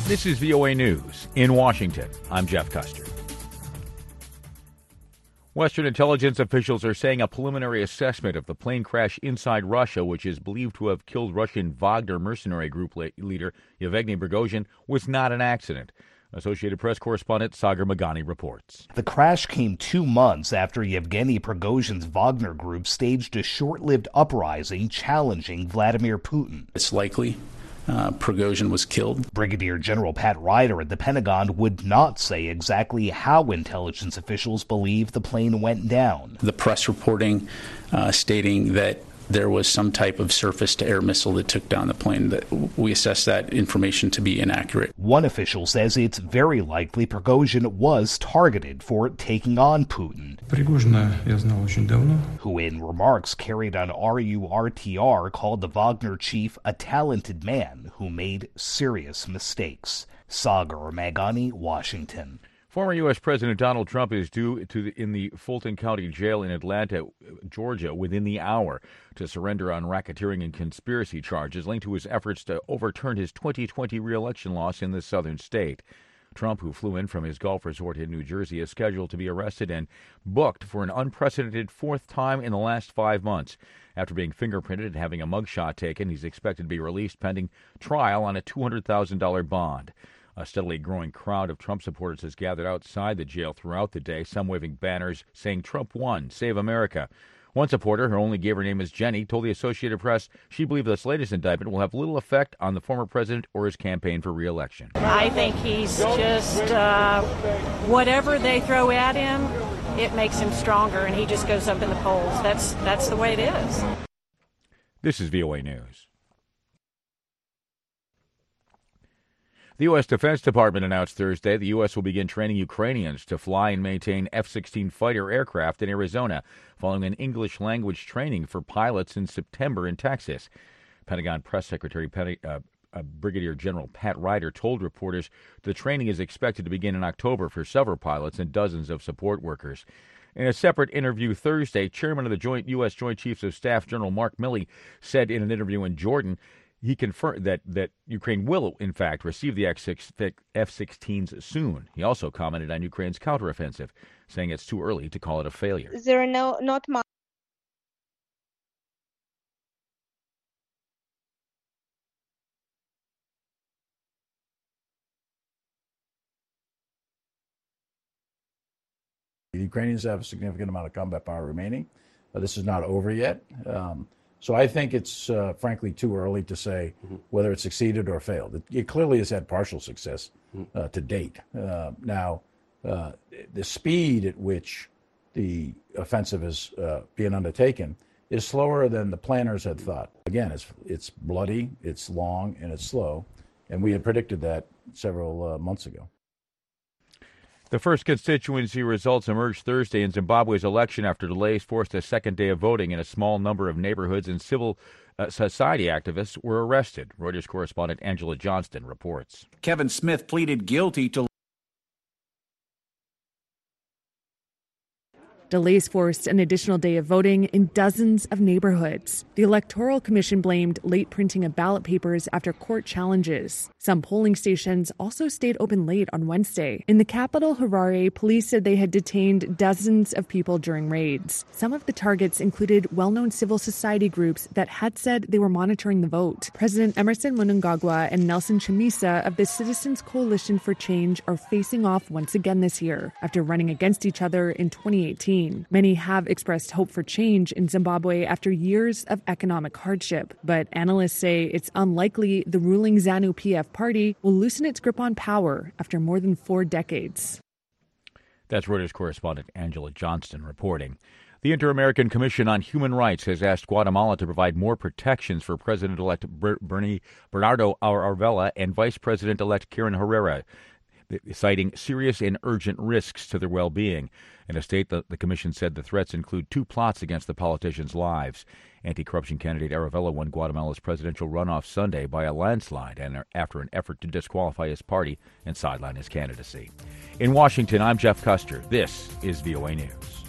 This is VOA News in Washington. I'm Jeff Custer. Western intelligence officials are saying a preliminary assessment of the plane crash inside Russia, which is believed to have killed Russian Wagner mercenary group leader Yevgeny Prigozhin, was not an accident. Associated Press correspondent Sagar Meghani reports. The crash came 2 months after Yevgeny Prigozhin's Wagner group staged a short-lived uprising challenging Vladimir Putin. It's likely Prigozhin was killed. Brigadier General Pat Ryder at the Pentagon would not say exactly how intelligence officials believe the plane went down. The press reporting stating that there was some type of surface-to-air missile that took down the plane. That we assess that information to be inaccurate. One official says it's very likely Prigozhin was targeted for taking on Putin, who in remarks carried on RURTR called the Wagner chief a talented man who made serious mistakes. Sagar Meghani, Washington. Former U.S. President Donald Trump is due in the Fulton County Jail in Atlanta, Georgia, within the hour to surrender on racketeering and conspiracy charges linked to his efforts to overturn his 2020 re-election loss in the southern state. Trump, who flew in from his golf resort in New Jersey, is scheduled to be arrested and booked for an unprecedented fourth time in the last 5 months. After being fingerprinted and having a mugshot taken, he's expected to be released pending trial on a $200,000 bond. A steadily growing crowd of Trump supporters has gathered outside the jail throughout the day, some waving banners saying Trump won, save America. One supporter, who only gave her name as Jenny, told the Associated Press she believes this latest indictment will have little effect on the former president or his campaign for re-election. I think he's just, whatever they throw at him, it makes him stronger, and he just goes up in the polls. That's the way it is. This is VOA News. The U.S. Defense Department announced Thursday the U.S. will begin training Ukrainians to fly and maintain F-16 fighter aircraft in Arizona, following an English-language training for pilots in September in Texas. Pentagon Press Secretary Brigadier General Pat Ryder told reporters the training is expected to begin in October for several pilots and dozens of support workers. In a separate interview Thursday, Chairman of the U.S. Joint Chiefs of Staff General Mark Milley said in an interview in Jordan he confirmed that Ukraine will, in fact, receive the F-16s soon. He also commented on Ukraine's counteroffensive, saying it's too early to call it a failure. There are not much. The Ukrainians have a significant amount of combat power remaining. This is not over yet. So I think it's, frankly, too early to say whether it succeeded or failed. It clearly has had partial success to date. Now, the speed at which the offensive is being undertaken is slower than the planners had thought. Again, it's bloody, it's long, and it's slow, and we had predicted that several months ago. The first constituency results emerged Thursday in Zimbabwe's election after delays forced a second day of voting in a small number of neighborhoods, and civil society activists were arrested. Reuters correspondent Angela Johnston reports. Kevin Smith pleaded guilty to Delays forced an additional day of voting in dozens of neighborhoods. The Electoral Commission blamed late printing of ballot papers after court challenges. Some polling stations also stayed open late on Wednesday. In the capital, Harare, police said they had detained dozens of people during raids. Some of the targets included well-known civil society groups that had said they were monitoring the vote. President Emerson Mnangagwa and Nelson Chamisa of the Citizens Coalition for Change are facing off once again this year after running against each other in 2018. Many have expressed hope for change in Zimbabwe after years of economic hardship, but analysts say it's unlikely the ruling ZANU-PF party will loosen its grip on power after more than 4 decades. That's Reuters correspondent Angela Johnston reporting. The Inter-American Commission on Human Rights has asked Guatemala to provide more protections for President-elect Bernardo Arvela and Vice President-elect Karen Herrera, citing serious and urgent risks to their well-being. In a statement, the commission said the threats include 2 plots against the politicians' lives. Anti-corruption candidate Arvela won Guatemala's presidential runoff Sunday by a landslide and after an effort to disqualify his party and sideline his candidacy. In Washington, I'm Jeff Custer. This is VOA News.